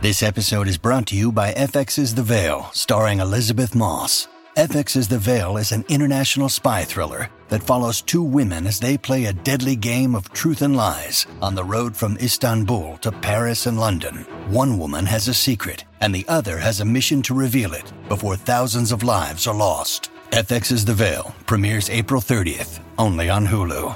This episode is brought to you by FX's The Veil, starring Elizabeth Moss. FX's The Veil is an international spy thriller that follows two women as they play a deadly game of truth and lies on the road from Istanbul to Paris and London. One woman has a secret, and the other has a mission to reveal it before thousands of lives are lost. FX's The Veil premieres April 30th, only on Hulu.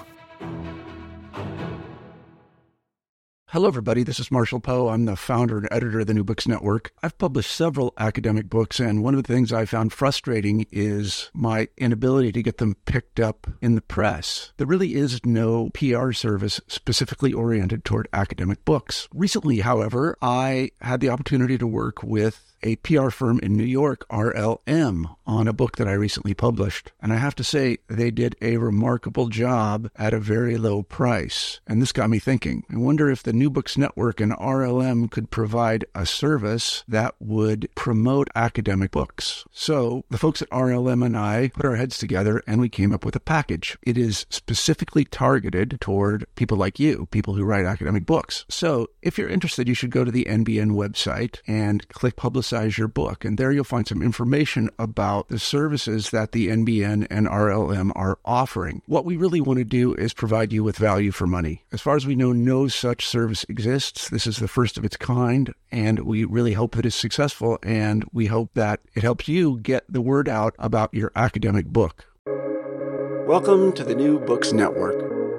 Hello, everybody. This is Marshall Poe. I'm the founder and editor of the New Books Network. I've published several academic books, and one of the things I found frustrating is my inability to get them picked up in the press. There really is no PR service specifically oriented toward academic books. Recently, however, I had the opportunity to work with a PR firm in New York, RLM, on a book that I recently published. And I have to say, they did a remarkable job at a very low price. And this got me thinking. I wonder if the New Books Network and RLM could provide a service that would promote academic books. So the folks at RLM and I put our heads together and we came up with a package. It is specifically targeted toward people like you, people who write academic books. So if you're interested, you should go to the NBN website and click Publicize Your Book. And there you'll find some information about the services that the NBN and RLM are offering. What we really want to do is provide you with value for money. As far as we know, no such service exists. This is the first of its kind, and we really hope it is successful, and we hope that it helps you get the word out about your academic book. Welcome to the New Books Network.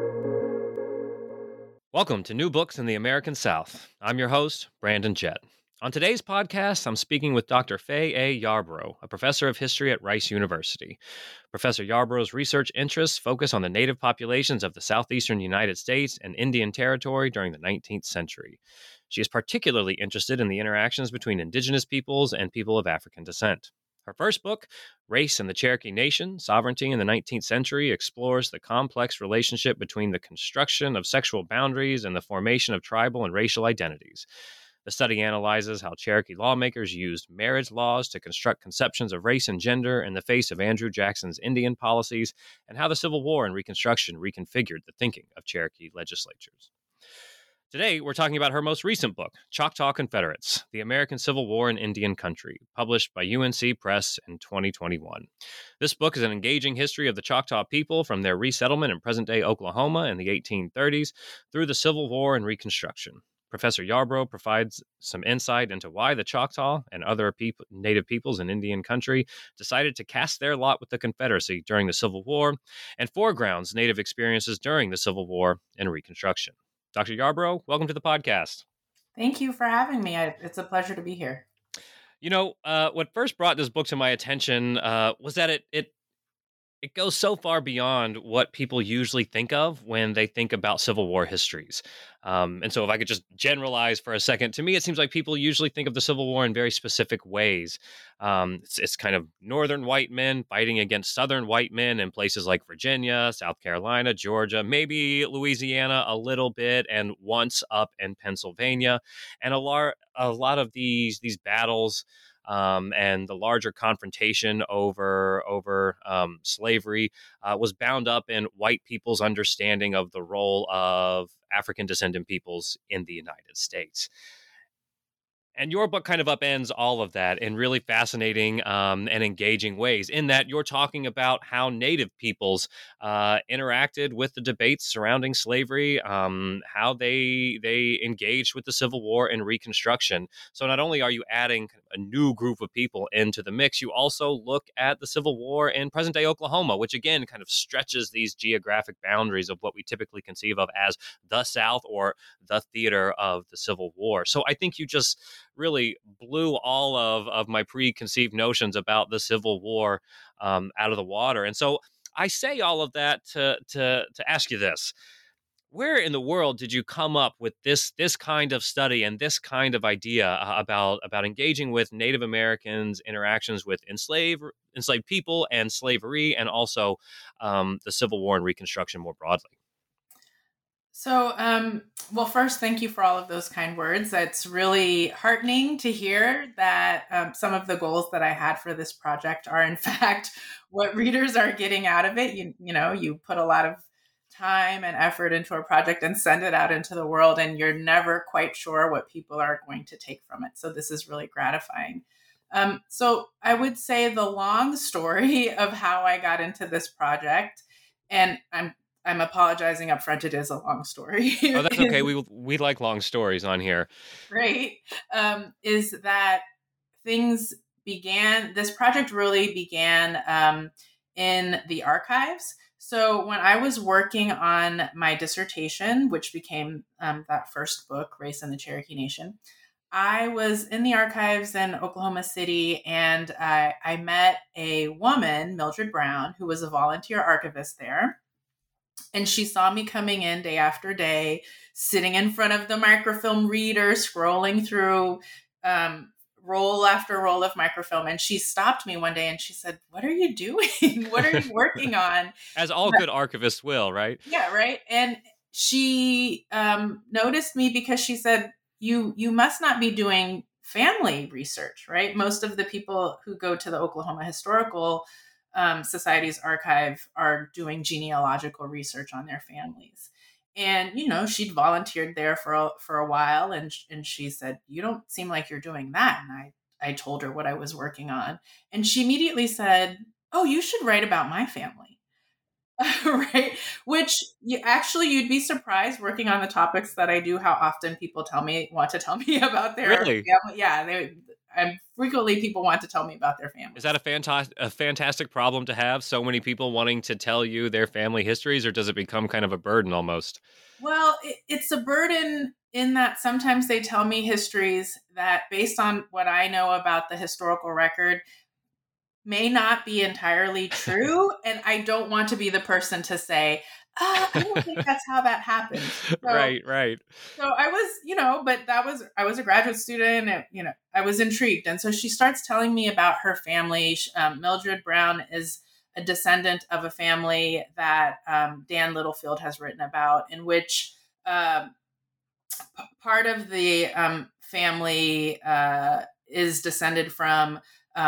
Welcome to New Books in the American South. I'm your host, Brandon Jett. On today's podcast, I'm speaking with Dr. Faye A. Yarbrough, a professor of history at Rice University. Professor Yarbrough's research interests focus on the native populations of the southeastern United States and Indian Territory during the 19th century. She is particularly interested in the interactions between indigenous peoples and people of African descent. Her first book, Race and the Cherokee Nation, Sovereignty in the 19th Century, explores the complex relationship between the construction of sexual boundaries and the formation of tribal and racial identities. The study analyzes how Cherokee lawmakers used marriage laws to construct conceptions of race and gender in the face of Andrew Jackson's Indian policies, and how the Civil War and Reconstruction reconfigured the thinking of Cherokee legislatures. Today, we're talking about her most recent book, Choctaw Confederates, The American Civil War in Indian Country, published by UNC Press in 2021. This book is an engaging history of the Choctaw people from their resettlement in present-day Oklahoma in the 1830s through the Civil War and Reconstruction. Professor Yarbrough provides some insight into why the Choctaw and other native peoples in Indian country decided to cast their lot with the Confederacy during the Civil War, and foregrounds native experiences during the Civil War and Reconstruction. Dr. Yarbrough, welcome to the podcast. Thank you for having me. It's a pleasure to be here. You know, what first brought this book to my attention was that it goes so far beyond what people usually think of when they think about Civil War histories. And so if I could just generalize for a second, to me, it seems like people usually think of the Civil War in very specific ways. It's kind of northern white men fighting against southern white men in places like Virginia, South Carolina, Georgia, maybe Louisiana a little bit, and once up in Pennsylvania. And a lot of these battles and the larger confrontation over slavery was bound up in white people's understanding of the role of African descendant peoples in the United States. And your book kind of upends all of that in really fascinating and engaging ways, in that you're talking about how Native peoples interacted with the debates surrounding slavery, how they engaged with the Civil War and Reconstruction. So not only are you adding a new group of people into the mix, you also look at the Civil War in present-day Oklahoma, which again kind of stretches these geographic boundaries of what we typically conceive of as the South or the theater of the Civil War. So I think you just really blew all of my preconceived notions about the Civil War out of the water. And so I say all of that to ask you this. Where in the world did you come up with this kind of study and this kind of idea about engaging with Native Americans' interactions with enslaved people and slavery, and also the Civil War and Reconstruction more broadly? So, well, first, thank you for all of those kind words. It's really heartening to hear that some of the goals that I had for this project are, in fact, what readers are getting out of it. You know, you put a lot of time and effort into a project and send it out into the world, and you're never quite sure what people are going to take from it. So this is really gratifying. So I would say the long story of how I got into this project, and I'm apologizing up front. It is a long story. Oh, that's okay. We like long stories on here. Right. Is that this project really began in the archives. So when I was working on my dissertation, which became that first book, Race in the Cherokee Nation, I was in the archives in Oklahoma City, and I met a woman, Mildred Brown, who was a volunteer archivist there. And she saw me coming in day after day, sitting in front of the microfilm reader, scrolling through roll after roll of microfilm. And she stopped me one day and she said, "What are you doing? What are you working on?" As all good archivists will, right? Yeah, right. And she noticed me because she said, you must not be doing family research, right? Most of the people who go to the Oklahoma Historical Society's archive are doing genealogical research on their families. And, she'd volunteered there for a while, and she said, "You don't seem like you're doing that." And I told her what I was working on. And she immediately said, "Oh, you should write about my family." Right. Which you'd be surprised, working on the topics that I do, how often people want to tell me about their Really? family. Yeah. Frequently people want to tell me about their family. Is that a fantastic problem to have? So many people wanting to tell you their family histories, or does it become kind of a burden almost? Well, it's a burden in that sometimes they tell me histories that, based on what I know about the historical record, may not be entirely true. And I don't want to be the person to say, I don't think that's how that happened. So, Right. So I was, I was a graduate student, and, I was intrigued. And so she starts telling me about her family. Mildred Brown is a descendant of a family that Dan Littlefield has written about, in which part of the family is descended from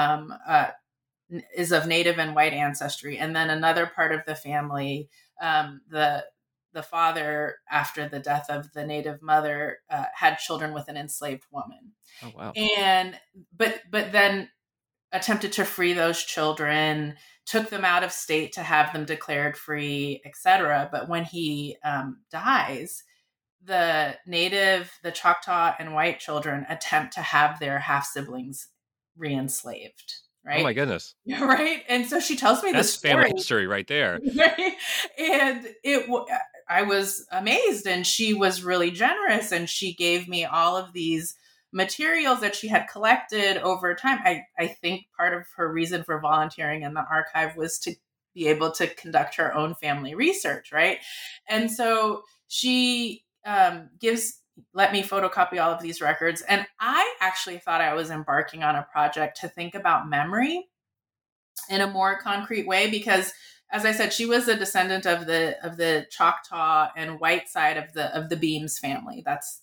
is of Native and white ancestry. And then another part of the family, the father, after the death of the Native mother, had children with an enslaved woman. Oh, wow. And but then attempted to free those children, took them out of state to have them declared free, etc. But when he dies, the Choctaw and white children attempt to have their half siblings re-enslaved. Right? Oh my goodness! Right, and so she tells me this story. That's family history right there. Right? And I was amazed, and she was really generous, and she gave me all of these materials that she had collected over time. I think part of her reason for volunteering in the archive was to be able to conduct her own family research, right? And so she let me photocopy all of these records. And I actually thought I was embarking on a project to think about memory in a more concrete way, because, as I said, she was a descendant of the Choctaw and white side of the Beams family. That's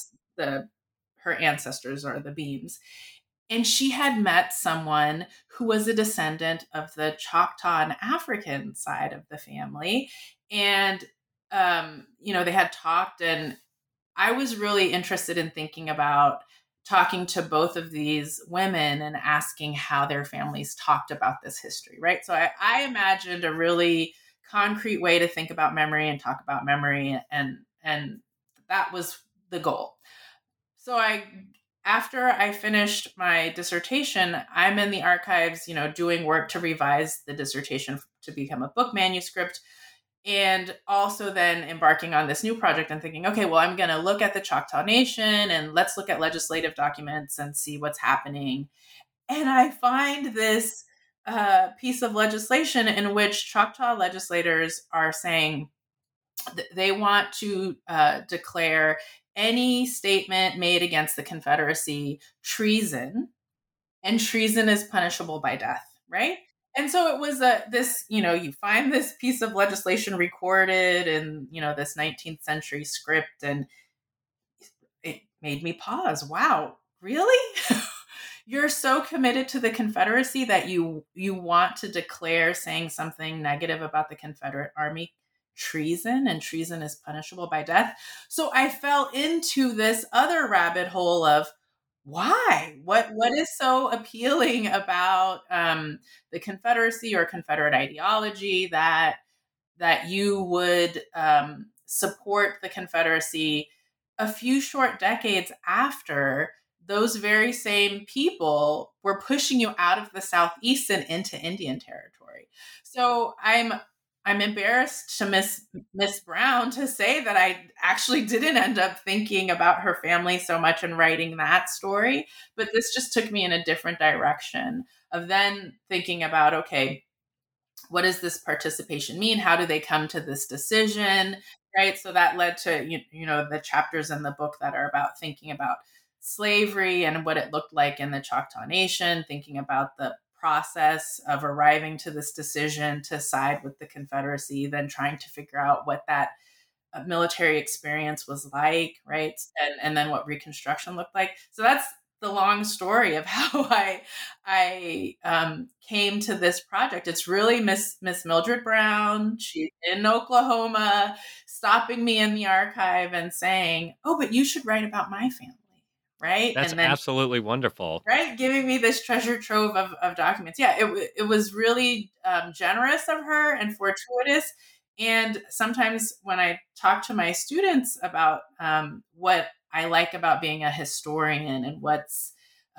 her ancestors are the Beams. And she had met someone who was a descendant of the Choctaw and African side of the family. And, they had talked, and I was really interested in thinking about talking to both of these women and asking how their families talked about this history, right? So I imagined a really concrete way to think about memory and talk about memory, and that was the goal. So after I finished my dissertation, I'm in the archives, doing work to revise the dissertation to become a book manuscript. And also then embarking on this new project and thinking, okay, well, I'm going to look at the Choctaw Nation, and let's look at legislative documents and see what's happening. And I find this piece of legislation in which Choctaw legislators are saying they want to declare any statement made against the Confederacy treason, and treason is punishable by death, right? And so it was you find this piece of legislation recorded in, this 19th century script, and it made me pause. Wow, really? You're so committed to the Confederacy that you want to declare saying something negative about the Confederate Army treason, and treason is punishable by death. So I fell into this other rabbit hole of why? What is so appealing about the Confederacy or Confederate ideology that you would support the Confederacy a few short decades after those very same people were pushing you out of the Southeast and into Indian territory. So I'm embarrassed to Miss Brown to say that I actually didn't end up thinking about her family so much and writing that story, but this just took me in a different direction of then thinking about, okay, what does this participation mean? How do they come to this decision? Right. So that led to, the chapters in the book that are about thinking about slavery and what it looked like in the Choctaw Nation, thinking about the process of arriving to this decision to side with the Confederacy, then trying to figure out what that military experience was like, right? And then what Reconstruction looked like. So that's the long story of how I came to this project. It's really Miss Mildred Brown. She's in Oklahoma, stopping me in the archive and saying, "Oh, but you should write about my family." Right. That's And then absolutely wonderful. right, giving me this treasure trove of documents. Yeah, it was really generous of her and fortuitous. And sometimes when I talk to my students about what I like about being a historian and what's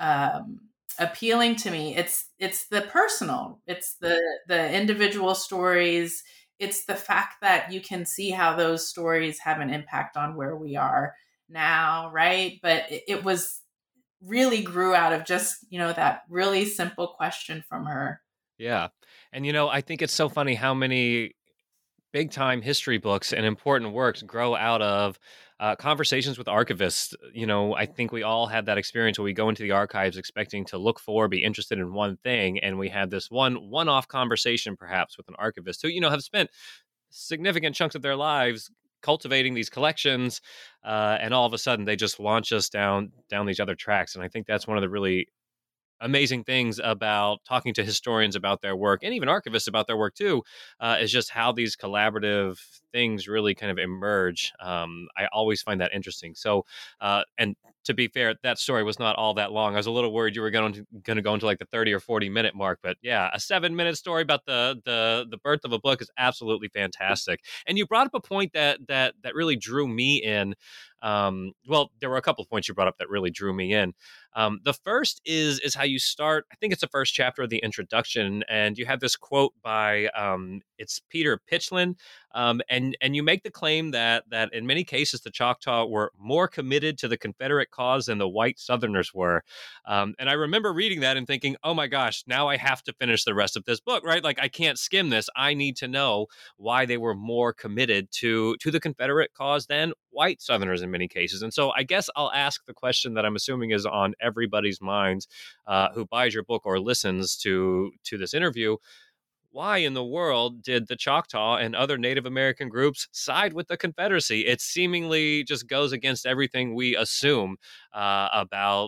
appealing to me, it's the personal, it's the individual stories, it's the fact that you can see how those stories have an impact on where we are now, right? But it was really grew out of just, that really simple question from her. Yeah. And I think it's so funny how many big time history books and important works grow out of conversations with archivists. I think we all had that experience where we go into the archives expecting to look for, be interested in one thing, and we have this one off conversation perhaps with an archivist who, have spent significant chunks of their lives cultivating these collections, and all of a sudden they just launch us down these other tracks. And I think that's one of the really amazing things about talking to historians about their work, and even archivists about their work too, is just how these collaborative things really kind of emerge. I always find that interesting. So, and to be fair, that story was not all that long. I was a little worried you were going to go into like the 30 or 40 minute mark, but yeah, a 7 minute story about the birth of a book is absolutely fantastic. And you brought up a point that really drew me in. Well, there were a couple of points you brought up that really drew me in. The first is how you start. I think it's the first chapter of the introduction, and you have this quote by it's Peter Pitchlynn, and you make the claim that in many cases the Choctaw were more committed to the Confederate cause than the white Southerners were. And I remember reading that and thinking, oh my gosh, now I have to finish the rest of this book, right? Like I can't skim this. I need to know why they were more committed to the Confederate cause than white Southerners in many cases. And so I guess I'll ask the question that I'm assuming is on everybody's minds who buys your book or listens to this interview. Why in the world did the Choctaw and other Native American groups side with the Confederacy? It seemingly just goes against everything we assume about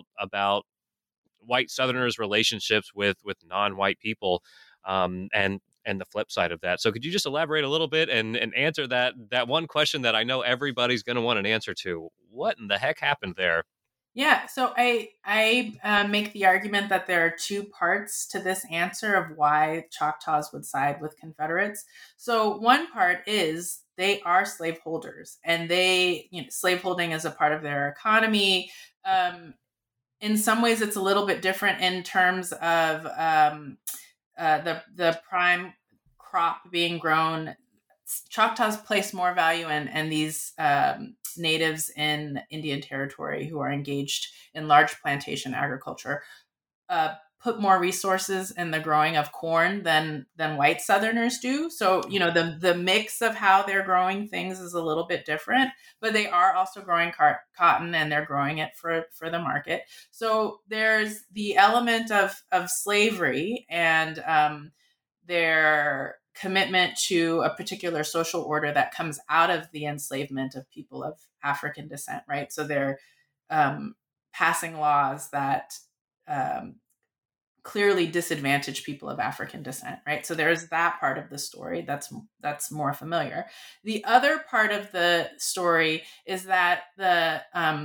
white Southerners' relationships with non-white people, and the flip side of that. So could you just elaborate a little bit and answer that one question that I know everybody's going to want an answer to? What in the heck happened there? Yeah, so I make the argument that there are two parts to this answer of why Choctaws would side with Confederates. So one part is they are slaveholders, and slaveholding is a part of their economy. In some ways, it's a little bit different in terms of the prime crop being grown. Choctaws place more value in these natives in Indian Territory who are engaged in large plantation agriculture, put more resources in the growing of corn than white Southerners do. So, the mix of how they're growing things is a little bit different, but they are also growing cotton, and they're growing it for the market. So there's the element of slavery and their commitment to a particular social order that comes out of the enslavement of people of African descent, right? So they're passing laws that clearly disadvantaged people of African descent, right? So there's that part of the story that's more familiar. The other part of the story is that the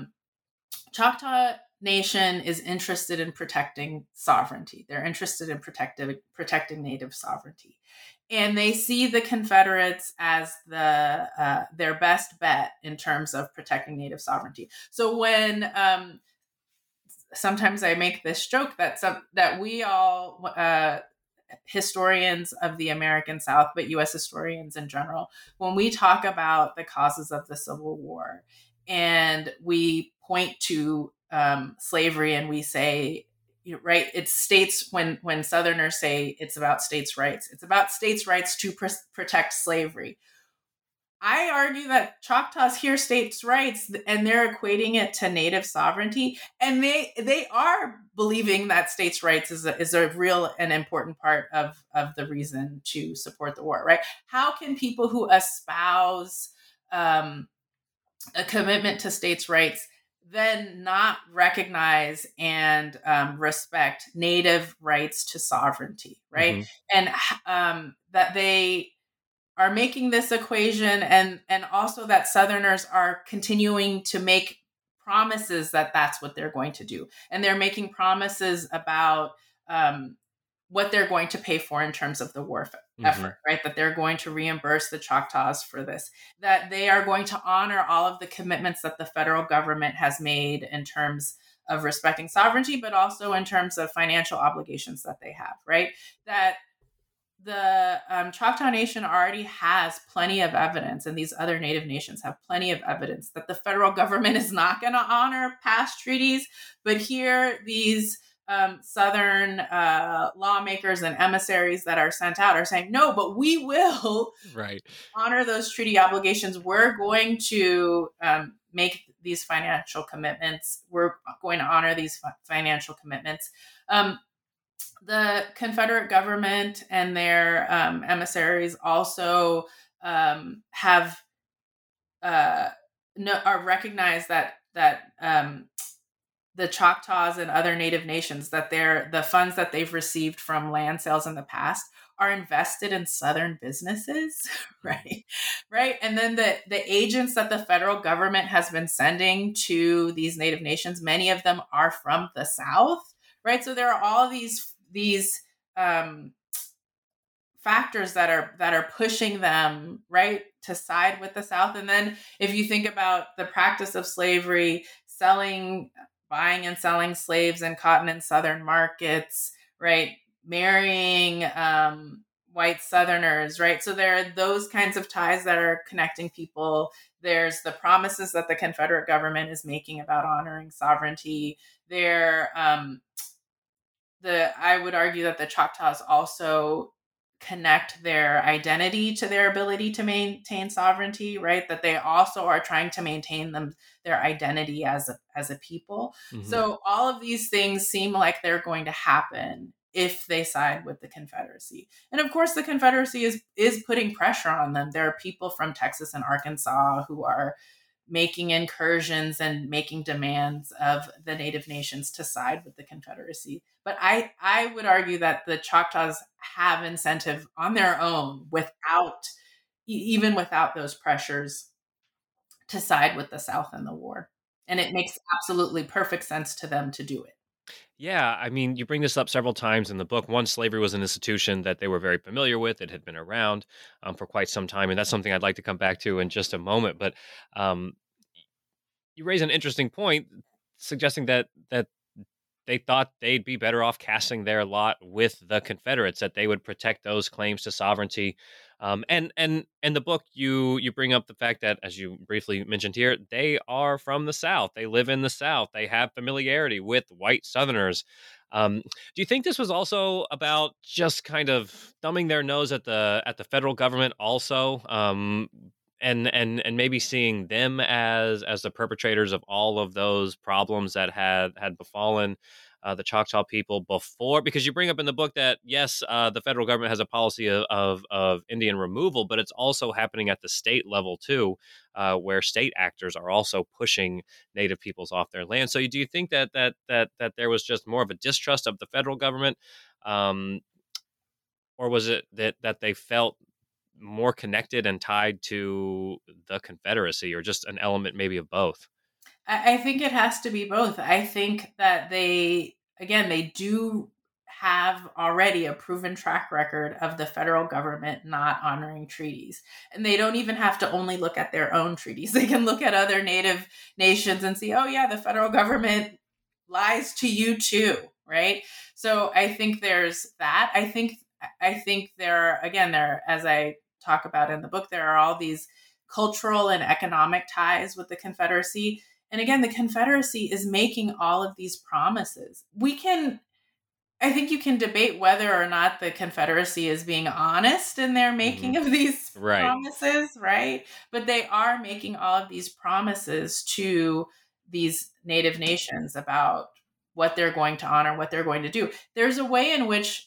Choctaw Nation is interested in protecting sovereignty. They're interested in protecting Native sovereignty, and they see the Confederates as their best bet in terms of protecting Native sovereignty. So when sometimes I make this joke that we all historians of the American South, but U.S. historians in general, when we talk about the causes of the Civil War, and we point to slavery, and we say, right, it's states, when Southerners say it's about states' rights, it's about states' rights to protect slavery. I argue that Choctaws hear states' rights and they're equating it to Native sovereignty, and they are believing that states' rights is a real and important part of the reason to support the war, right? How can people who espouse a commitment to states' rights then not recognize and respect Native rights to sovereignty, right? And that they are making this equation, and also that Southerners are continuing to make promises that that's what they're going to do, and they're making promises about what they're going to pay for in terms of the war effort, right? That they're going to reimburse the Choctaws for this, that they are going to honor all of the commitments that the federal government has made in terms of respecting sovereignty, but also in terms of financial obligations that they have, right? That the Choctaw Nation already has plenty of evidence, and these other Native nations have plenty of evidence that the federal government is not going to honor past treaties. But here, these Southern lawmakers and emissaries that are sent out are saying, no, but we will honor those treaty obligations. We're going to make these financial commitments. We're going to honor these financial commitments. The Confederate government and their emissaries also are recognized that the Choctaws and other Native nations, that the funds that they've received from land sales in the past are invested in Southern businesses, right? Right. And then the agents that the federal government has been sending to these Native nations, many of them are from the South, right? So there are all these factors that are pushing them, right, to side with the South. And then if you think about the practice of slavery, buying and selling slaves and cotton in Southern markets, right, marrying white Southerners, right? So there are those kinds of ties that are connecting people. There's the promises that the Confederate government is making about honoring sovereignty. I would argue that the Choctaws also connect their identity to their ability to maintain sovereignty, right? That they also are trying to maintain their identity as a people. So all of these things seem like they're going to happen if they side with the Confederacy. And of course, the Confederacy is putting pressure on them. There are people from Texas and Arkansas who are making incursions and making demands of the Native nations to side with the Confederacy. But I would argue that the Choctaws have incentive on their own even without those pressures to side with the South in the war. And it makes absolutely perfect sense to them to do it. Yeah, I mean, you bring this up several times in the book. One, slavery was an institution that they were very familiar with. It had been around for quite some time, and that's something I'd like to come back to in just a moment. But you raise an interesting point, suggesting that they thought they'd be better off casting their lot with the Confederates, that they would protect those claims to sovereignty. And in the book, you bring up the fact that, as you briefly mentioned here, they are from the South. They live in the South. They have familiarity with white Southerners. Do you think this was also about just kind of thumbing their nose at the federal government also? and maybe seeing them as the perpetrators of all of those problems that had befallen the Choctaw people before, because you bring up in the book that yes, the federal government has a policy of Indian removal, but it's also happening at the state level too, where state actors are also pushing Native peoples off their land. So do you think that there was just more of a distrust of the federal government, um, or was it that they felt more connected and tied to the Confederacy, or just an element maybe of both? I think it has to be both. I think that they do have already a proven track record of the federal government not honoring treaties. And they don't even have to only look at their own treaties. They can look at other Native nations and see, oh, yeah, the federal government lies to you too, right? So I think there's that. I think there, as I talk about in the book, there are all these cultural and economic ties with the Confederacy. And again, the Confederacy is making all of these promises. I think you can debate whether or not the Confederacy is being honest in their making of these Right. promises, right? But they are making all of these promises to these Native nations about what they're going to honor, what they're going to do. There's a way in which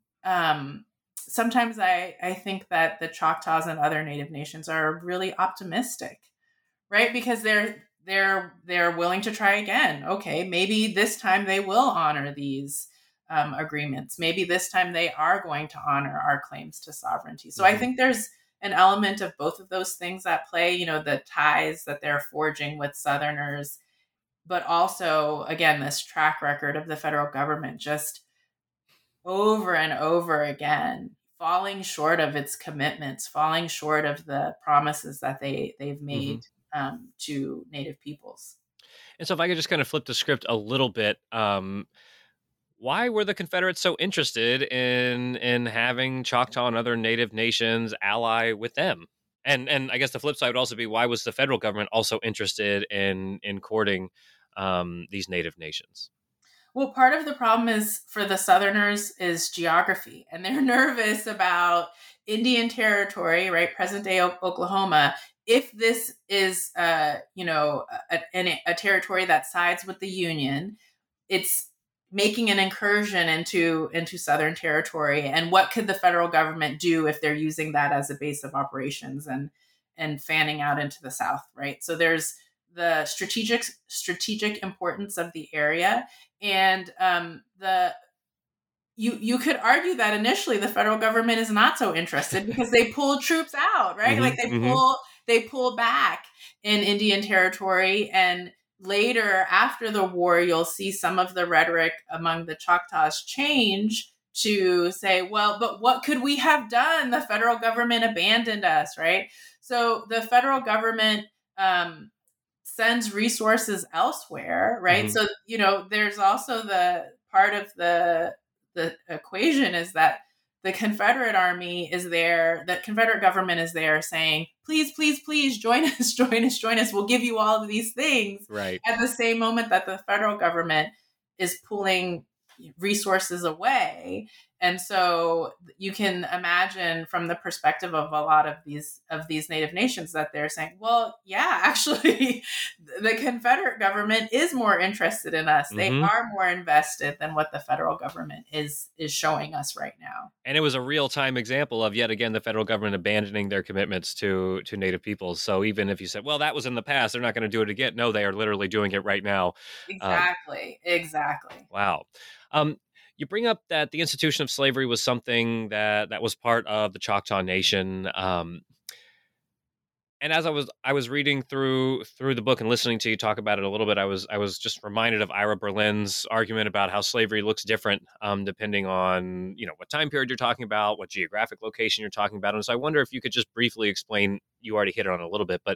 sometimes I think that the Choctaws and other Native nations are really optimistic, right? Because they're willing to try again. Okay, maybe this time they will honor these agreements. Maybe this time they are going to honor our claims to sovereignty. So I think there's an element of both of those things at play. The ties that they're forging with Southerners, but also again this track record of the federal government just over and over again falling short of its commitments, falling short of the promises that they've made to Native peoples. And so if I could just kind of flip the script a little bit, why were the Confederates so interested in having Choctaw and other Native nations ally with them? And I guess the flip side would also be, why was the federal government also interested in courting these Native nations? Well, part of the problem is for the Southerners is geography, and they're nervous about Indian Territory, right? Present day Oklahoma. If this is, a territory that sides with the Union, it's making an incursion into Southern territory. And what could the federal government do if they're using that as a base of operations and fanning out into the South, right? So there's the strategic importance of the area, and you could argue that initially the federal government is not so interested because they pull troops out, right? Like they pull back in Indian Territory, and later after the war, you'll see some of the rhetoric among the Choctaws change to say, well, but what could we have done? The federal government abandoned us, right? So the federal government sends resources elsewhere, right? So, there's also the part of the equation is that the Confederate Army is there, the Confederate government is there saying, please, please, please join us, join us, join us. We'll give you all of these things. Right. At the same moment that the federal government is pulling resources away. And so you can imagine from the perspective of a lot of these Native nations that they're saying, well, yeah, actually, the Confederate government is more interested in us. They are more invested than what the federal government is showing us right now. And it was a real-time example of, yet again, the federal government abandoning their commitments to Native peoples. So even if you said, well, that was in the past, they're not going to do it again. No, they are literally doing it right now. Exactly. Wow. You bring up that the institution of slavery was something that was part of the Choctaw Nation. And as I was reading through the book and listening to you talk about it a little bit, I was just reminded of Ira Berlin's argument about how slavery looks different depending on what time period you're talking about, what geographic location you're talking about. And so I wonder if you could just briefly explain. You already hit it on a little bit, but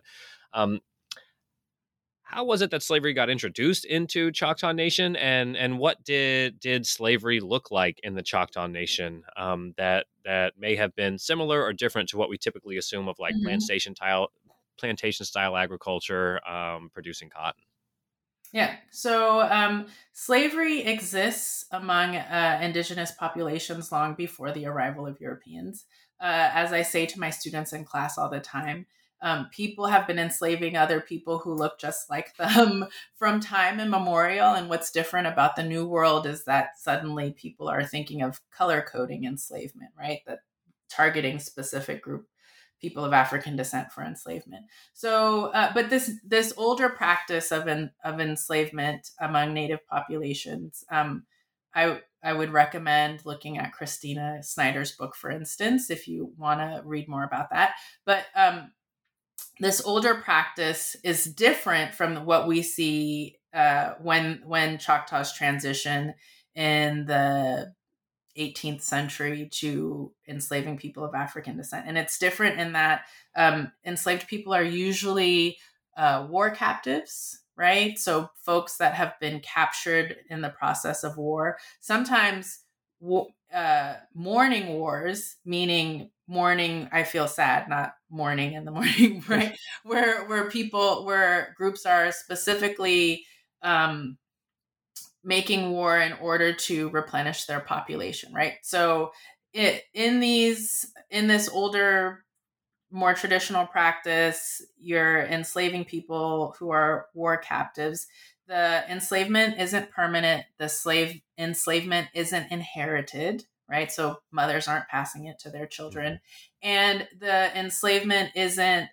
how was it that slavery got introduced into Choctaw Nation, and what did slavery look like in the Choctaw Nation that may have been similar or different to what we typically assume of like plantation style agriculture producing cotton? Yeah. So slavery exists among indigenous populations long before the arrival of Europeans. As I say to my students in class all the time, People have been enslaving other people who look just like them from time immemorial. And what's different about the New World is that suddenly people are thinking of color coding enslavement, right? That targeting specific group people of African descent for enslavement. So, but this older practice of enslavement among Native populations, I would recommend looking at Christina Snyder's book, for instance, if you want to read more about that. But this older practice is different from what we see when Choctaws transition in the 18th century to enslaving people of African descent. And it's different in that enslaved people are usually war captives, right? So folks that have been captured in the process of war, sometimes mourning wars, meaning mourning, I feel sad, not mourning in the morning, right? Where groups are specifically making war in order to replenish their population, right? So in this older, more traditional practice, you're enslaving people who are war captives. The enslavement isn't permanent. The enslavement isn't inherited, right? So mothers aren't passing it to their children. And the enslavement isn't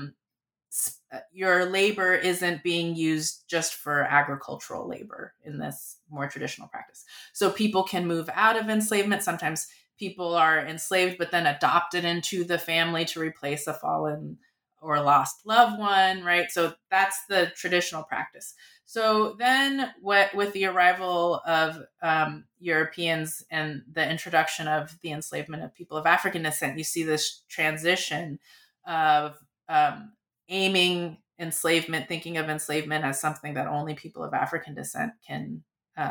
your labor isn't being used just for agricultural labor in this more traditional practice. So people can move out of enslavement. Sometimes people are enslaved, but then adopted into the family to replace a fallen or lost loved one, right? So that's the traditional practice. So then with the arrival of Europeans and the introduction of the enslavement of people of African descent, you see this transition of aiming enslavement, thinking of enslavement as something that only people of African descent can,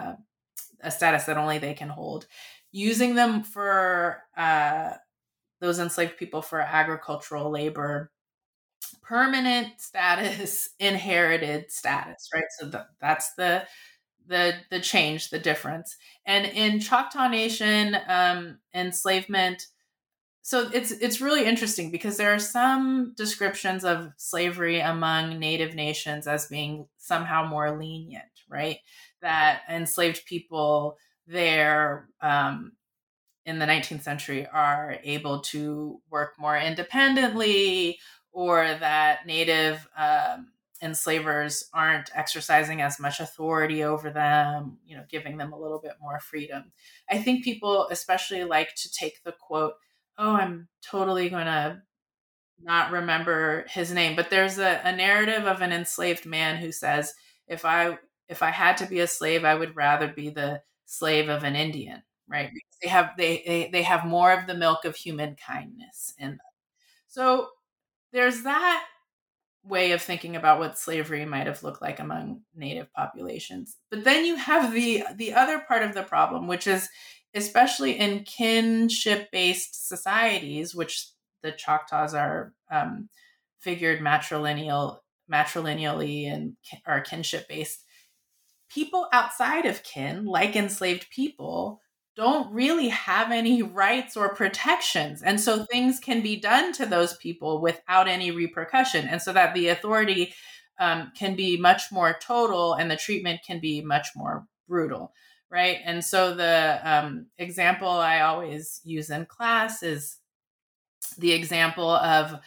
a status that only they can hold, using them for those enslaved people for agricultural labor, permanent status, inherited status, right? So that's the change, the difference. And in Choctaw Nation, enslavement, so it's really interesting because there are some descriptions of slavery among Native nations as being somehow more lenient, right? That enslaved people there in the 19th century are able to work more independently, or that Native enslavers aren't exercising as much authority over them, giving them a little bit more freedom. I think people especially like to take the quote, oh, I'm totally going to not remember his name, but there's a narrative of an enslaved man who says, if I had to be a slave, I would rather be the slave of an Indian, right? Because they have more of the milk of human kindness in them. So there's that way of thinking about what slavery might have looked like among Native populations. But then you have the other part of the problem, which is especially in kinship-based societies, which the Choctaws are figured matrilineally and are kinship-based. People outside of kin, like enslaved people, don't really have any rights or protections. And so things can be done to those people without any repercussion. And so that the authority can be much more total and the treatment can be much more brutal, right? And so the example I always use in class is the example of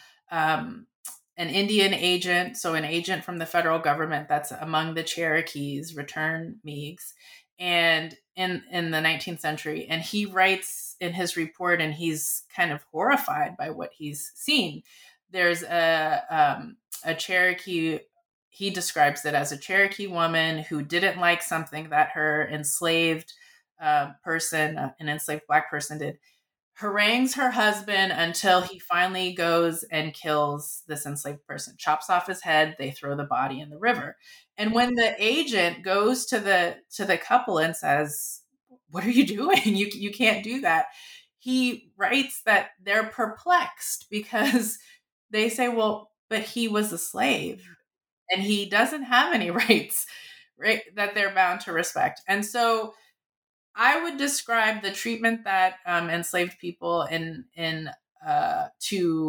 an Indian agent, so an agent from the federal government that's among the Cherokees, return Meigs, and in the 19th century. And he writes in his report, and he's kind of horrified by what he's seen. There's a Cherokee, he describes it as a Cherokee woman who didn't like something that her enslaved person, an enslaved Black person did, harangues her husband until he finally goes and kills this enslaved person, chops off his head, they throw the body in the river. And when the agent goes to the couple and says, what are you doing? You can't do that. He writes that they're perplexed because they say, well, but he was a slave and he doesn't have any rights, right, that they're bound to respect. And so I would describe the treatment that enslaved people to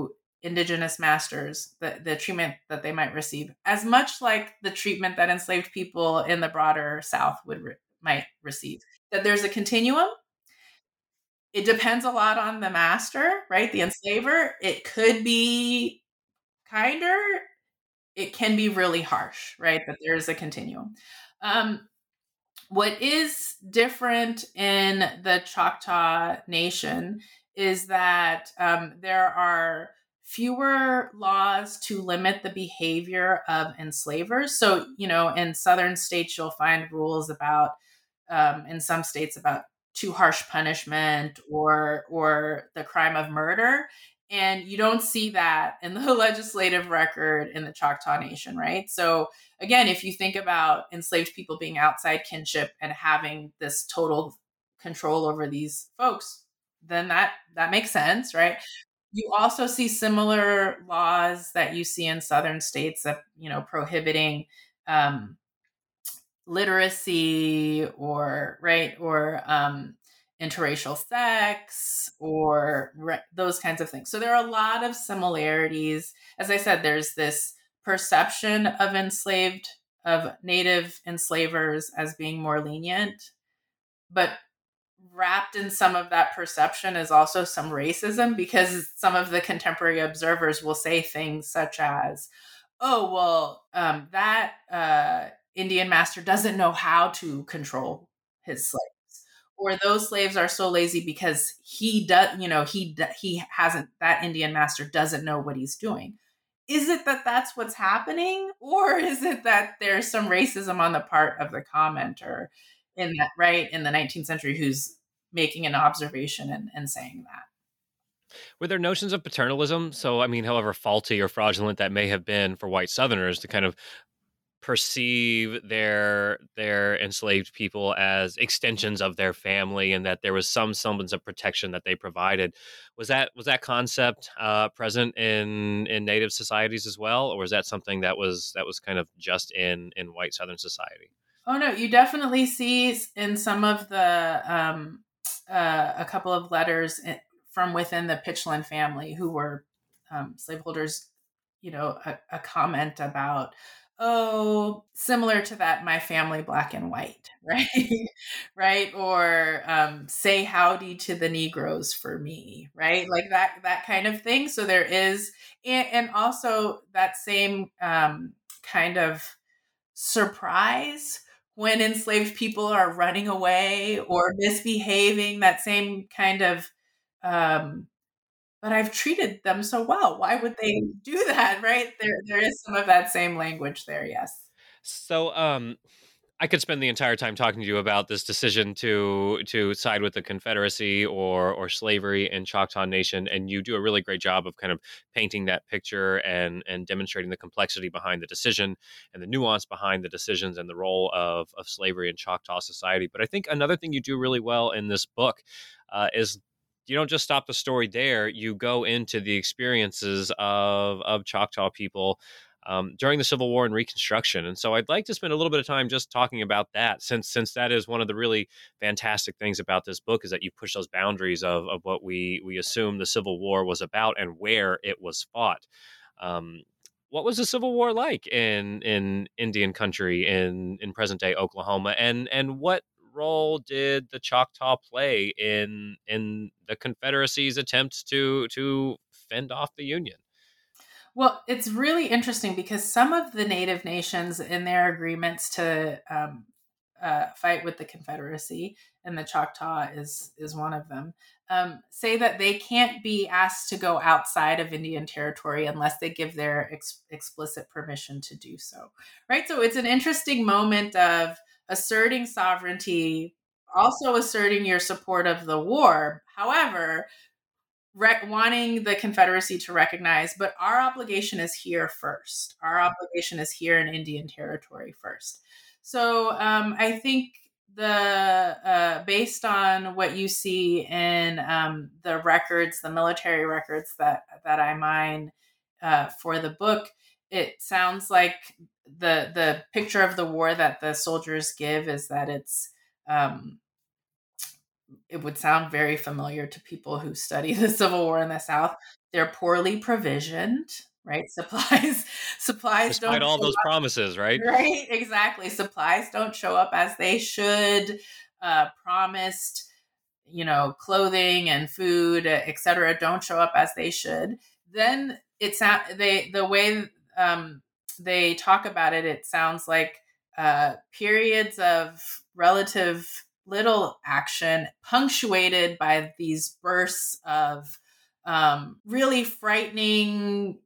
indigenous masters, the treatment that they might receive, as much like the treatment that enslaved people in the broader South might receive. That there's a continuum. It depends a lot on the master, right? The enslaver. It could be kinder. It can be really harsh, right? But there's a continuum. What is different in the Choctaw Nation is that there are fewer laws to limit the behavior of enslavers. So, in southern states, you'll find rules about, in some states, about too harsh punishment or the crime of murder. And you don't see that in the legislative record in the Choctaw Nation, right? So again, if you think about enslaved people being outside kinship and having this total control over these folks, then that makes sense, right? You also see similar laws that you see in southern states that, prohibiting literacy or interracial sex or those kinds of things. So there are a lot of similarities. As I said, there's this perception of native enslavers as being more lenient, but wrapped in some of that perception is also some racism, because some of the contemporary observers will say things such as, oh, well, that Indian master doesn't know how to control his slaves, or those slaves are so lazy because he hasn't, that Indian master doesn't know what he's doing. Is it that that's what's happening, or is it that there's some racism on the part of the commenter in that, right, in the 19th century, who's making an observation and saying that? Were there notions of paternalism? So, I mean, however faulty or fraudulent that may have been for white Southerners to kind of perceive their enslaved people as extensions of their family, and that there was some semblance of protection that they provided. Was that concept present in Native societies as well, or was that something that was kind of just in white Southern society? Oh no, you definitely see in some of the a couple of letters from within the Pitchlynn family, who were slaveholders, a comment about, oh, similar to that, my family black and white, right? Right? Or say howdy to the Negroes for me, right? Like that kind of thing. So there is, and also that same kind of surprise when enslaved people are running away or misbehaving, that same kind of um, but I've treated them so well. Why would they do that? Right? There is some of that same language there. Yes. So, I could spend the entire time talking to you about this decision to side with the Confederacy or slavery in Choctaw Nation, and you do a really great job of kind of painting that picture and demonstrating the complexity behind the decision and the nuance behind the decisions and the role of slavery in Choctaw society. But I think another thing you do really well in this book is you don't just stop the story there. You go into the experiences of Choctaw people during the Civil War and Reconstruction. And so I'd like to spend a little bit of time just talking about that, since that is one of the really fantastic things about this book, is that you push those boundaries of what we assume the Civil War was about and where it was fought. Um, what was the Civil War like in Indian country in present day Oklahoma, and what role did the Choctaw play in the Confederacy's attempts to fend off the Union? Well, it's really interesting because some of the Native nations, in their agreements to fight with the Confederacy, and the Choctaw is one of them, say that they can't be asked to go outside of Indian territory unless they give their explicit permission to do so. Right. So it's an interesting moment of asserting sovereignty, also asserting your support of the war. However, wanting the Confederacy to recognize, but our obligation is here first. Our obligation is here in Indian territory first. So I think based on what you see in the records, the military records that I mine for the book, it sounds like the picture of the war that the soldiers give is that it's it would sound very familiar to people who study the Civil War in the South. They're poorly provisioned, right? Supplies Despite don't all show those up, promises, right? right? Exactly. Supplies don't show up as they should. Promised, clothing and food, etc., don't show up as they should. Then the way they talk about it, it sounds like periods of relative little action, punctuated by these bursts of really frightening,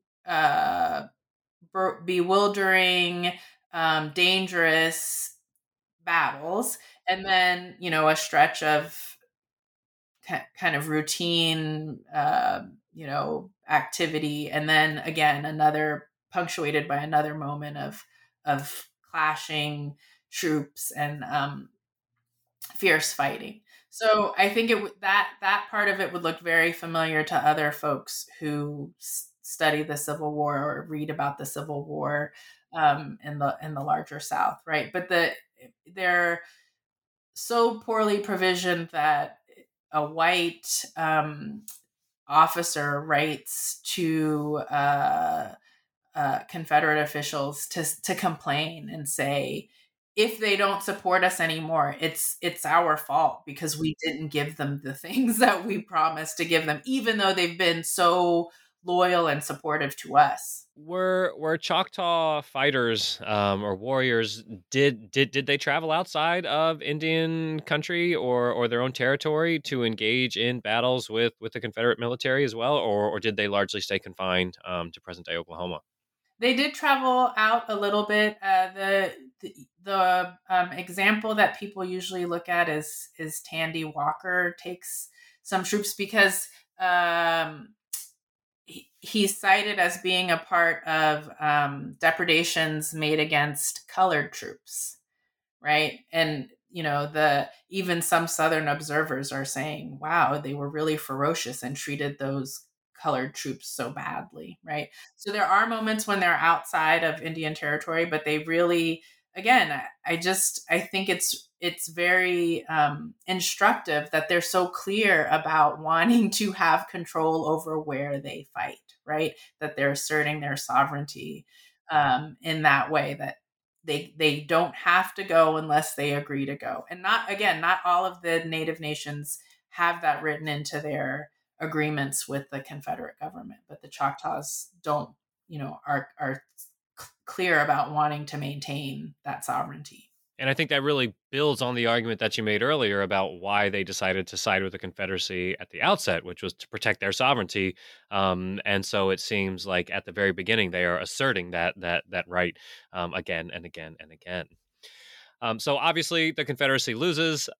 bewildering, dangerous battles, and then a stretch of kind of routine, activity, and then again another punctuated by another moment of clashing troops and fierce fighting. So I think that part of it would look very familiar to other folks who study the Civil War or read about the Civil War in the larger South, right? But they're so poorly provisioned that a white officer writes to Confederate officials to complain and say, if they don't support us anymore, it's our fault because we didn't give them the things that we promised to give them, even though they've been so loyal and supportive to us. Were Choctaw fighters or warriors, did they travel outside of Indian country or their own territory to engage in battles with the Confederate military as well, or did they largely stay confined to present day Oklahoma? They did travel out a little bit. The example that people usually look at is Tandy Walker takes some troops because he's cited as being a part of depredations made against colored troops, right? And even some Southern observers are saying, wow, they were really ferocious and treated those colored troops so badly, right? So there are moments when they're outside of Indian territory, but they really, again, I think it's very instructive that they're so clear about wanting to have control over where they fight, right? That they're asserting their sovereignty in that way, that they don't have to go unless they agree to go. And not all of the Native nations have that written into their agreements with the Confederate government, but the Choctaws don't, are clear about wanting to maintain that sovereignty. And I think that really builds on the argument that you made earlier about why they decided to side with the Confederacy at the outset, which was to protect their sovereignty. And so it seems like at the very beginning they are asserting that right again and again and again. So obviously the Confederacy loses.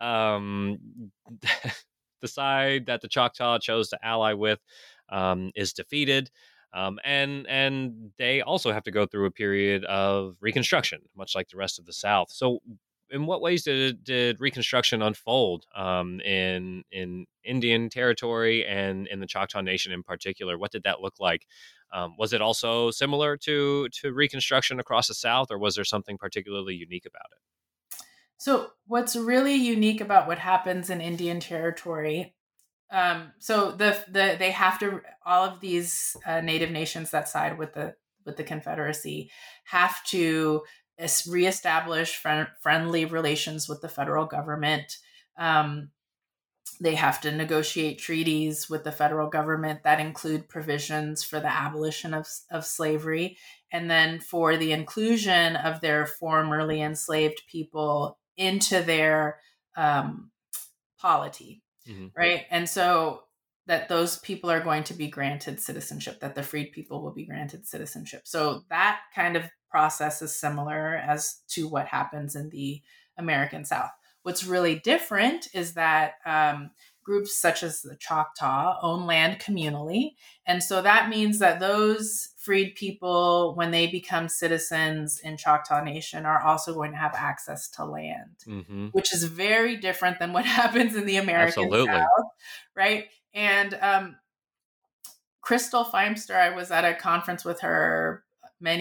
The side that the Choctaw chose to ally with is defeated. And they also have to go through a period of Reconstruction, much like the rest of the South. So in what ways did Reconstruction unfold in Indian territory and in the Choctaw Nation in particular? What did that look like? Was it also similar to Reconstruction across the South, or was there something particularly unique about it? So what's really unique about what happens in Indian territory, so they have to, all of these Native nations that side with the Confederacy have to reestablish friendly relations with the federal government. They have to negotiate treaties with the federal government that include provisions for the abolition of slavery, and then for the inclusion of their formerly enslaved people into their polity, right? And so that those people are going to be granted citizenship, that the freed people will be granted citizenship. So that kind of process is similar as to what happens in the American South. What's really different is that groups such as the Choctaw own land communally. And so that means that those freed people, when they become citizens in Choctaw Nation, are also going to have access to land, which is very different than what happens in the American South, right? And Crystal Feimster, I was at a conference with her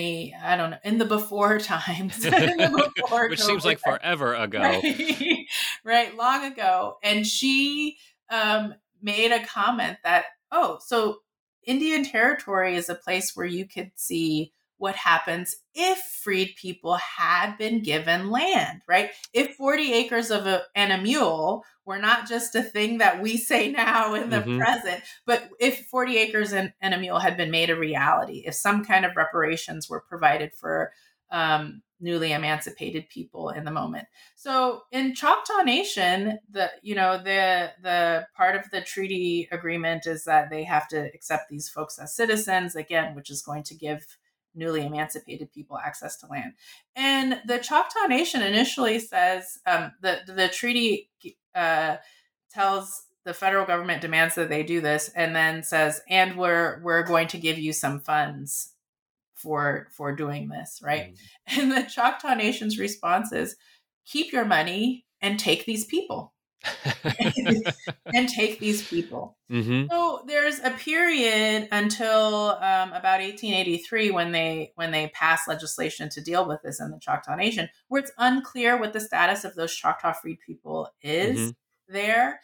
in the before times. Which seems like forever ago. Right? right, long ago. And she made a comment that, oh, so Indian Territory is a place where you could see what happens if freed people had been given land, right? If 40 acres and a mule were not just a thing that we say now in the present, but if 40 acres and a mule had been made a reality, if some kind of reparations were provided for newly emancipated people in the moment. So in Choctaw Nation, the part of the treaty agreement is that they have to accept these folks as citizens, again, which is going to give newly emancipated people access to land. And the Choctaw Nation initially says the treaty tells the federal government, demands that they do this, and then says, and we're going to give you some funds for doing this, right? And the Choctaw Nation's response is, keep your money and take these people. And take these people. So there's a period until about 1883 when they pass legislation to deal with this in the Choctaw Nation, where it's unclear what the status of those Choctaw freed people is there.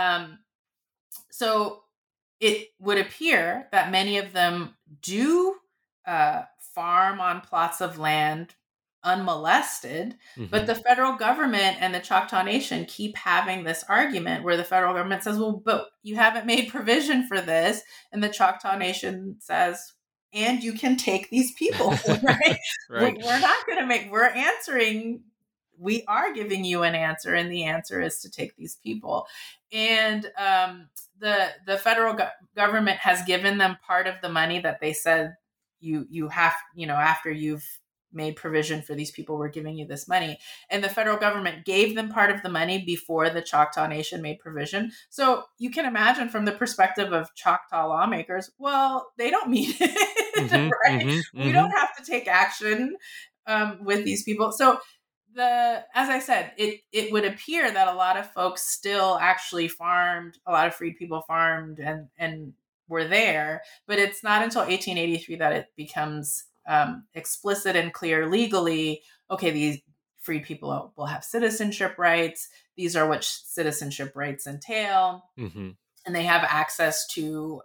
So it would appear that many of them do farm on plots of land unmolested, but the federal government and the Choctaw Nation keep having this argument where the federal government says, well, but you haven't made provision for this. And the Choctaw Nation says, and you can take these people, right? Right. We're not going to we're answering, we are giving you an answer, and the answer is to take these people. And the federal government has given them part of the money that they said you have, after you've made provision for these people, we're giving you this money. And the federal government gave them part of the money before the Choctaw Nation made provision. So you can imagine from the perspective of Choctaw lawmakers, well, they don't mean it, right? We don't have to take action with these people. So as I said, it would appear that a lot of folks still actually farmed, a lot of freed people farmed and were there, but it's not until 1883 that it becomes explicit and clear legally, okay, these freed people will have citizenship rights. These are what citizenship rights entail. And they have access to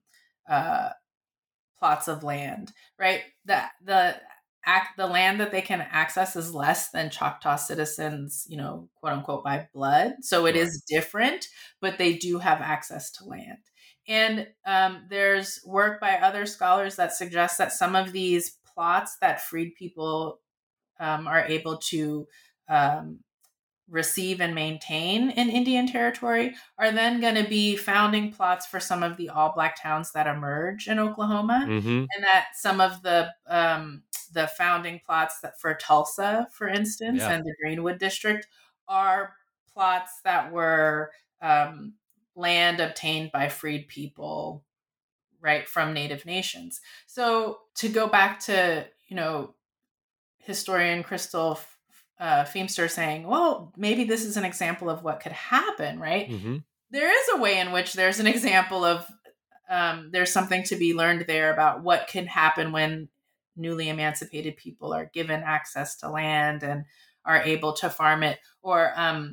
plots of land, right? The land that they can access is less than Choctaw citizens, quote unquote, by blood. So it is different, but they do have access to land. And there's work by other scholars that suggests that some of these plots that freed people are able to receive and maintain in Indian Territory are then going to be founding plots for some of the all-Black towns that emerge in Oklahoma. And that some of the founding plots that for Tulsa, for instance, and the Greenwood District are plots that were land obtained by freed people, right, from Native nations. So to go back to, historian Crystal Feimster saying, well, maybe this is an example of what could happen, right? There is a way in which there's an example of there's something to be learned there about what can happen when newly emancipated people are given access to land and are able to farm it. Or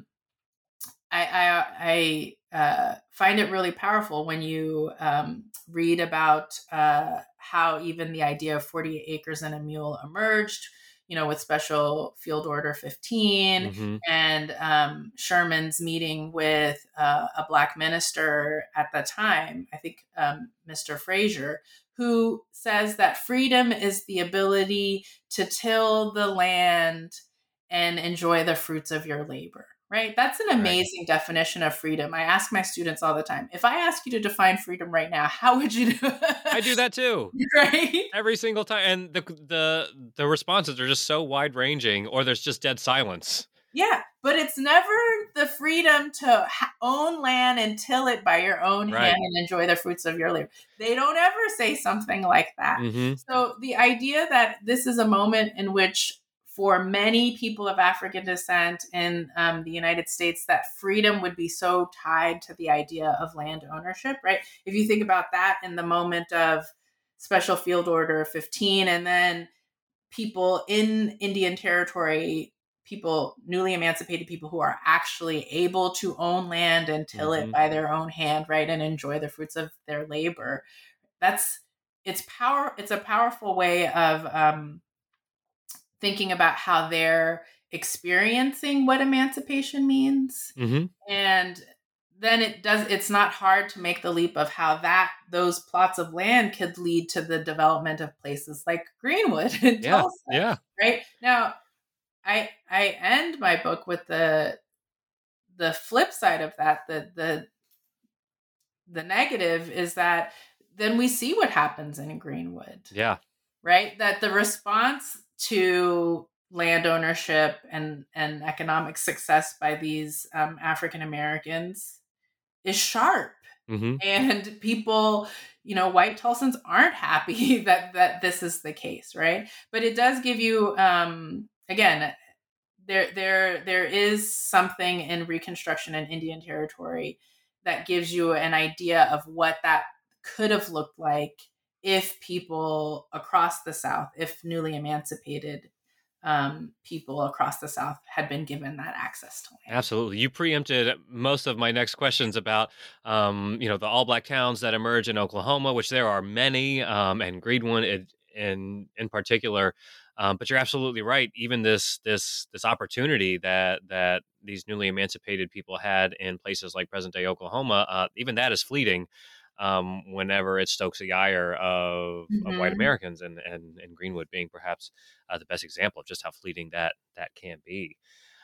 I find it really powerful when you read about how even the idea of 40 acres and a mule emerged, with Special Field Order 15 and Sherman's meeting with a Black minister at the time, I think Mr. Frazier, who says that freedom is the ability to till the land and enjoy the fruits of your labor. Right? That's an amazing definition of freedom. I ask my students all the time, if I ask you to define freedom right now, how would you do it? I do that too. Right? Every single time. And the responses are just so wide ranging, or there's just dead silence. Yeah, but it's never the freedom to own land and till it by your own hand and enjoy the fruits of your labor. They don't ever say something like that. So the idea that this is a moment in which for many people of African descent in the United States, that freedom would be so tied to the idea of land ownership, right? If you think about that in the moment of Special Field Order 15, and then people in Indian Territory, people, newly emancipated people who are actually able to own land and till it by their own hand, right, and enjoy the fruits of their labor. It's a powerful way of thinking about how they're experiencing what emancipation means. And then it's not hard to make the leap of how those plots of land could lead to the development of places like Greenwood and Tulsa. Right now, I end my book with the flip side of that. The negative is that then we see what happens in Greenwood. Yeah. Right. That the response to land ownership and economic success by these African Americans is sharp. And people, white Tulsans aren't happy that this is the case, right? But it does give you, again, there is something in Reconstruction and Indian Territory that gives you an idea of what that could have looked like if people across the South, if newly emancipated people across the South had been given that access to land. Absolutely. You preempted most of my next questions about, the all black towns that emerge in Oklahoma, which there are many, and Greenwood in particular. But you're absolutely right. Even this opportunity that these newly emancipated people had in places like present day Oklahoma, even that is fleeting. Whenever it stokes the ire of white Americans, and Greenwood being perhaps the best example of just how fleeting that can be.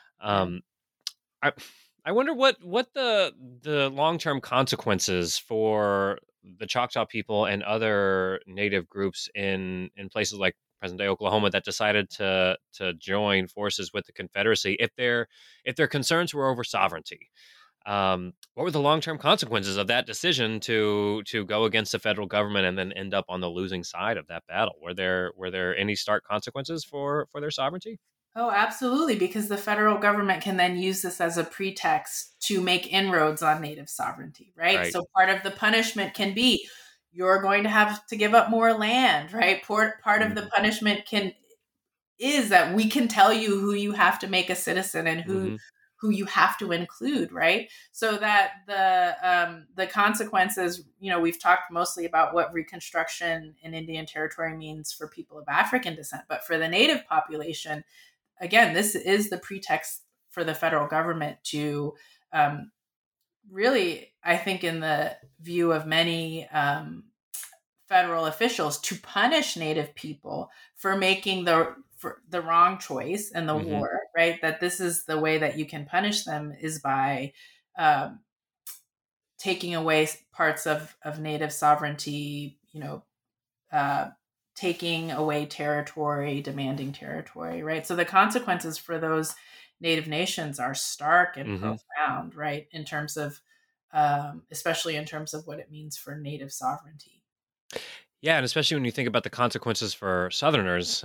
I wonder what the long-term consequences for the Choctaw people and other native groups in places like present day Oklahoma that decided to join forces with the Confederacy, if their concerns were over sovereignty. What were the long-term consequences of that decision to go against the federal government and then end up on the losing side of that battle? Were there any stark consequences for their sovereignty? Oh, absolutely, because the federal government can then use this as a pretext to make inroads on native sovereignty, right? So part of the punishment can be you're going to have to give up more land, right? Part of the punishment is that we can tell you who you have to make a citizen and who you have to include, right? So that the consequences, we've talked mostly about what Reconstruction in Indian Territory means for people of African descent, but for the native population, again, this is the pretext for the federal government to really, I think, in the view of many federal officials, to punish Native people for making the wrong choice in the war, right? That this is the way that you can punish them is by taking away parts of Native sovereignty, taking away territory, demanding territory, right? So the consequences for those Native nations are stark and profound, right? In terms of, especially in terms of what it means for Native sovereignty. Yeah, and especially when you think about the consequences for Southerners,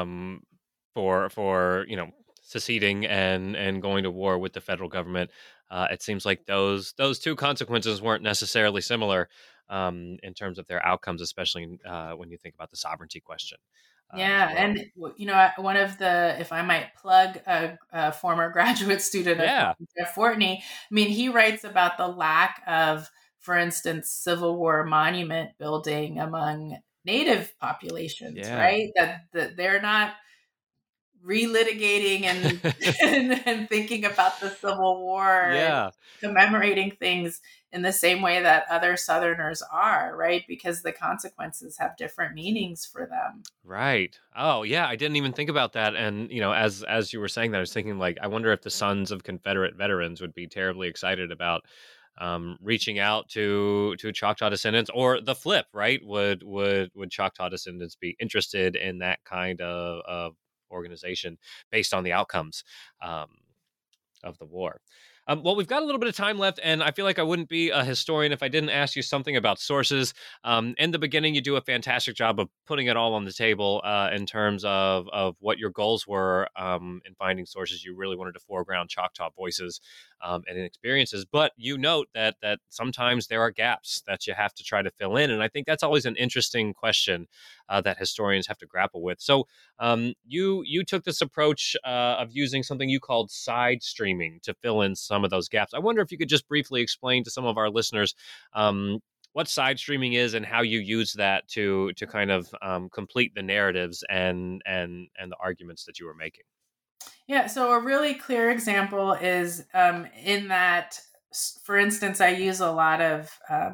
for seceding and going to war with the federal government, it seems like those two consequences weren't necessarily similar in terms of their outcomes, especially when you think about the sovereignty question. Yeah, and one of the, if I might plug a former graduate student of Jeff Fortney, he writes about the lack of, for instance, Civil War monument building among Native populations, right? That they're not relitigating and thinking about the Civil War, and commemorating things in the same way that other Southerners are, right? Because the consequences have different meanings for them. Right. Oh, yeah. I didn't even think about that. And, as you were saying that, I was thinking, like, I wonder if the sons of Confederate veterans would be terribly excited about reaching out to Choctaw descendants, or the flip, right? Would Choctaw descendants be interested in that kind of organization based on the outcomes of the war? Well, we've got a little bit of time left, and I feel like I wouldn't be a historian if I didn't ask you something about sources. In the beginning, you do a fantastic job of putting it all on the table in terms of what your goals were in finding sources. You really wanted to foreground Choctaw voices and experiences. But you note that sometimes there are gaps that you have to try to fill in, and I think that's always an interesting question that historians have to grapple with. So you took this approach of using something you called side streaming to fill in some of those gaps. I wonder if you could just briefly explain to some of our listeners what side streaming is and how you use that to kind of complete the narratives and the arguments that you were making. Yeah, so a really clear example is in that, for instance, I use a lot of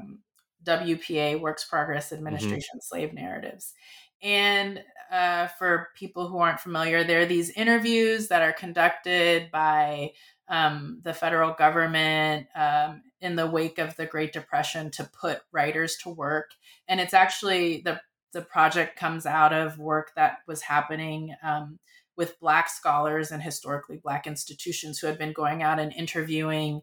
WPA, Works Progress Administration slave narratives. And for people who aren't familiar, there are these interviews that are conducted by the federal government in the wake of the Great Depression to put writers to work. And it's actually the project comes out of work that was happening with Black scholars and historically Black institutions who had been going out and interviewing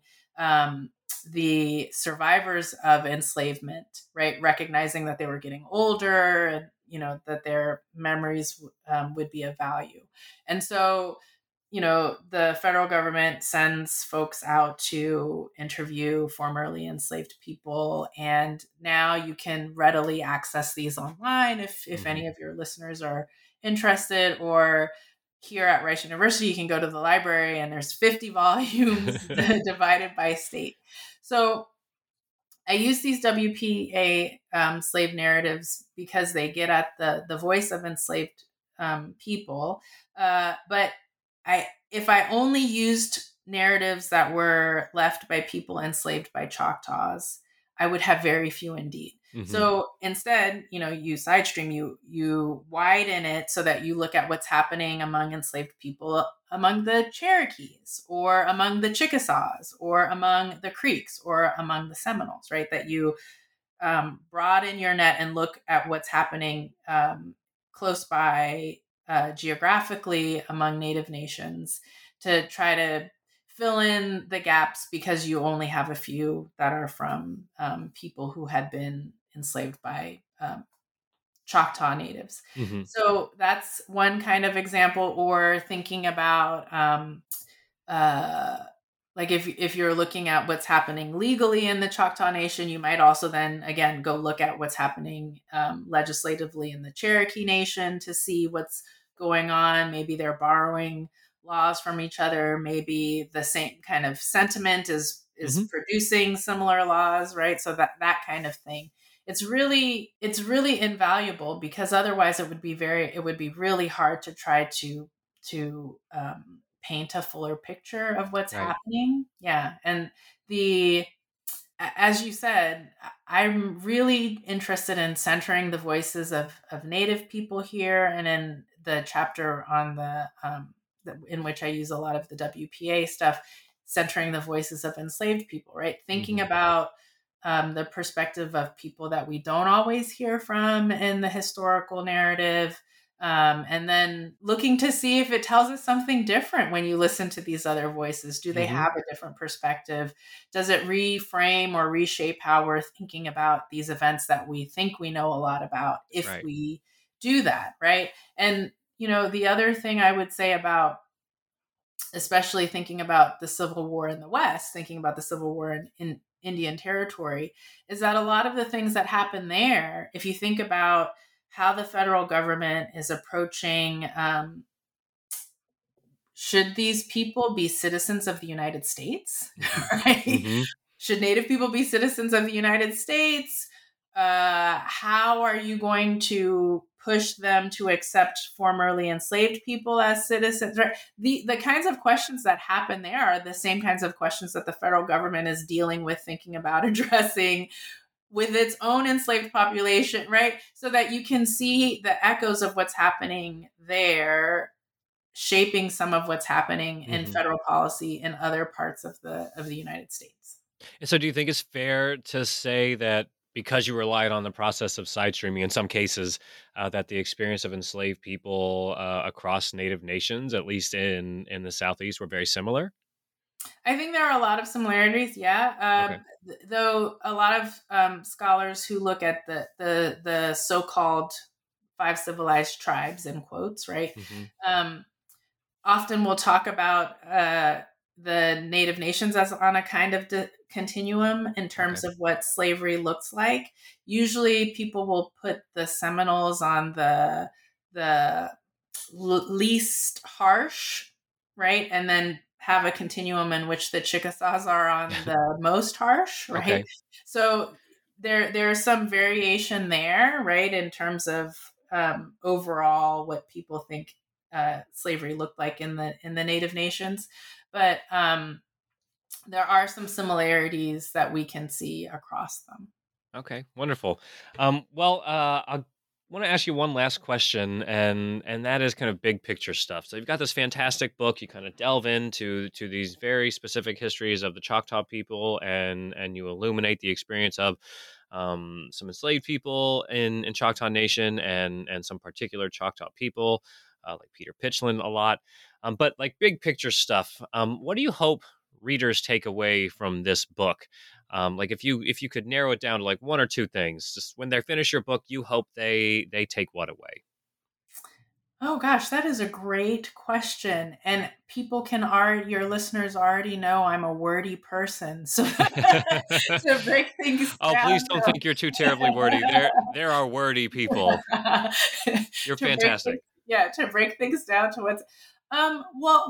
the survivors of enslavement, right? Recognizing that they were getting older and, that their memories would be of value. And so, the federal government sends folks out to interview formerly enslaved people. And now you can readily access these online if any of your listeners are interested, or here at Rice University, you can go to the library and there's 50 volumes divided by state. So I use these WPA slave narratives because they get at the voice of enslaved people. But if I only used narratives that were left by people enslaved by Choctaws, I would have very few indeed. So instead, you side stream, you widen it so that you look at what's happening among enslaved people, among the Cherokees or among the Chickasaws or among the Creeks or among the Seminoles, right? That you broaden your net and look at what's happening close by geographically among Native nations to try to fill in the gaps because you only have a few that are from people who had been enslaved by Choctaw natives. So that's one kind of example. Or thinking about like if you're looking at what's happening legally in the Choctaw Nation, you might also then again go look at what's happening legislatively in the Cherokee Nation to see what's going on. Maybe they're borrowing laws from each other. Maybe the same kind of sentiment is producing similar laws, right? So that kind of thing. It's really invaluable because otherwise it would be really hard to try to paint a fuller picture of what's happening. Yeah. And as you said, I'm really interested in centering the voices of Native people here. And in the chapter on in which I use a lot of the WPA stuff, centering the voices of enslaved people, right? Thinking about the perspective of people that we don't always hear from in the historical narrative. And then looking to see if it tells us something different when you listen to these other voices. Do they have a different perspective? Does it reframe or reshape how we're thinking about these events that we think we know a lot about if we do that, right? And, the other thing I would say about, especially thinking about the Civil War in the West, thinking about the Civil War in Indian Territory, is that a lot of the things that happen there, if you think about how the federal government is approaching, should these people be citizens of the United States? Right? Should Native people be citizens of the United States? How are you going to push them to accept formerly enslaved people as citizens? Right? The kinds of questions that happen there are the same kinds of questions that the federal government is dealing with, thinking about addressing with its own enslaved population, right? So that you can see the echoes of what's happening there shaping some of what's happening in federal policy in other parts of the United States. And so do you think it's fair to say that because you relied on the process of side streaming in some cases, that the experience of enslaved people across Native nations, at least in the Southeast, were very similar? I think there are a lot of similarities, yeah. Though a lot of scholars who look at the so-called 5 civilized tribes, in quotes, right, often will talk about the Native nations as on a kind of continuum in terms Okay. of what slavery looks like. Usually, people will put the Seminoles on the least harsh, right, and then have a continuum in which the Chickasaws are on the most harsh, right? Okay. So there's some variation there, right, in terms of overall what people think slavery looked like in the Native nations, but there are some similarities that we can see across them. Okay, wonderful. Well, I want to ask you one last question, and that is kind of big picture stuff. So you've got this fantastic book. You kind of delve into these very specific histories of the Choctaw people, and you illuminate the experience of some enslaved people in Choctaw Nation, and some particular Choctaw people, like Peter Pitchlynn a lot. But like big picture stuff, what do you hope readers take away from this book? Like if you could narrow it down to like one or two things, just when they finish your book, you hope they take what away? Oh gosh, that is a great question. And people your listeners already know I'm a wordy person. So to break things Oh, down please don't think you're too terribly wordy. There are wordy people. You're to break things, fantastic. yeah, to break things down to what's well,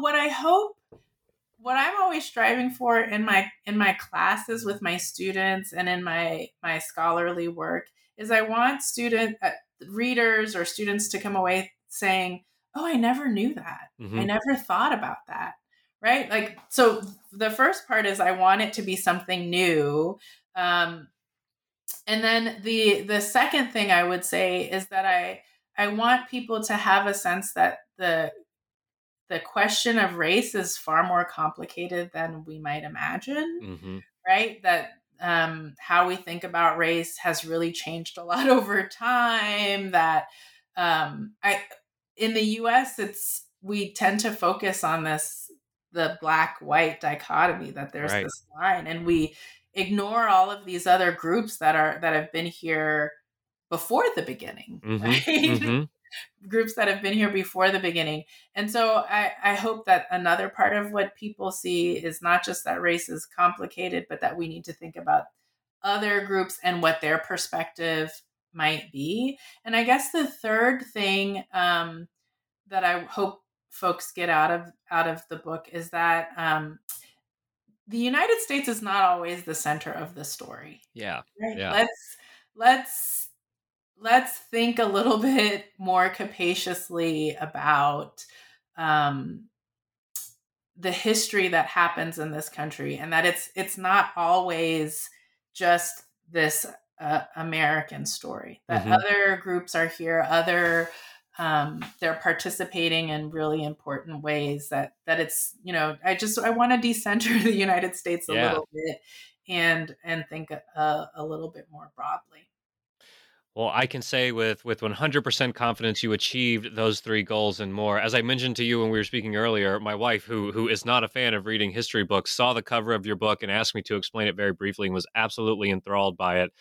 what I'm always striving for in my classes with my students and in my scholarly work is I want readers or students to come away saying, "Oh, I never knew that. I Hmm. never thought about that." Right? Like, so the first part is I want it to be something new. Um, and then the second thing I would say is that I want people to have a sense that the question of race is far more complicated than we might imagine, Hmm. right? That how we think about race has really changed a lot over time. That I in the U.S. we tend to focus on the black white dichotomy, that there's Right. this line, and we ignore all of these other groups that have been here before the beginning, Hmm. right? Hmm. Groups that have been here before the beginning. And so I hope that another part of what people see is not just that race is complicated, but that we need to think about other groups and what their perspective might be. And I guess the third thing that I hope folks get out of the book is that the United States is not always the center of the story. Yeah. Right? Yeah. Let's think a little bit more capaciously about um, the history that happens in this country, and that it's not always just this American story. That Hmm. other groups are here, other they're participating in really important ways. That it's I want to decenter the United States a Yeah. little bit and think a little bit more broadly. Well, I can say with 100% confidence you achieved those three goals and more. As I mentioned to you when we were speaking earlier, my wife, who is not a fan of reading history books, saw the cover of your book and asked me to explain it very briefly and was absolutely enthralled by it.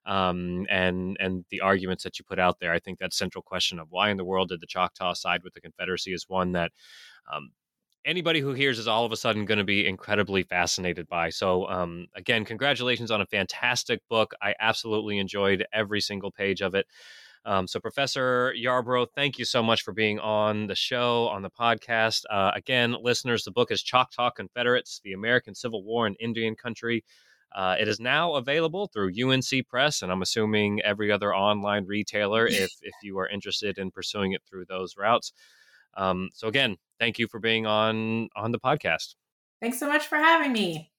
And the arguments that you put out there. I think that central question of why in the world did the Choctaw side with the Confederacy is one that um, anybody who hears is all of a sudden going to be incredibly fascinated by. So, again, congratulations on a fantastic book. I absolutely enjoyed every single page of it. So, Professor Yarbrough, thank you so much for being on the show, on the podcast. Again, listeners, the book is Choctaw Confederates, The American Civil War in Indian Country. It is now available through UNC Press, and I'm assuming every other online retailer if you are interested in pursuing it through those routes. So again, thank you for being on the podcast. Thanks so much for having me.